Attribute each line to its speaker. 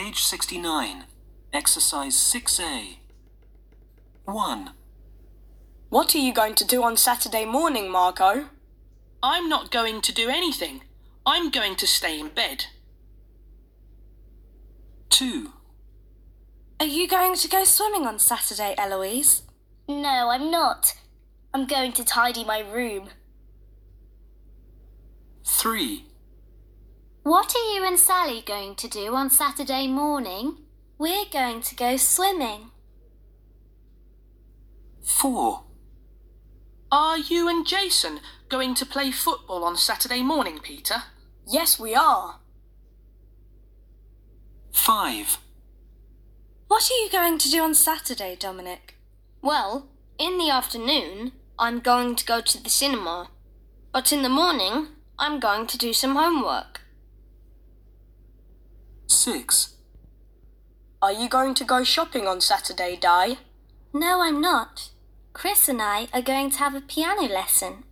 Speaker 1: Page 69. Exercise 6A. 1.
Speaker 2: What are you going to do on Saturday morning, Marco?
Speaker 3: I'm not going to do anything. I'm going to stay in bed.
Speaker 1: 2.
Speaker 2: Are you going to go swimming on Saturday, Eloise?
Speaker 4: No, I'm not. I'm going to tidy my room.
Speaker 1: 3.
Speaker 4: What are you and Sally going to do on Saturday morning? We're going to go swimming.
Speaker 1: 4.
Speaker 3: Are you and Jason going to play football on Saturday morning, Peter?
Speaker 2: Yes, we are.
Speaker 1: 5.
Speaker 2: What are you going to do on Saturday, Dominic?
Speaker 4: Well, in the afternoon, I'm going to go to the cinema. But in the morning, I'm going to do some homework.
Speaker 1: 6.
Speaker 2: Are you going to go shopping on Saturday, Di?
Speaker 4: No, I'm not. Chris and I are going to have a piano lesson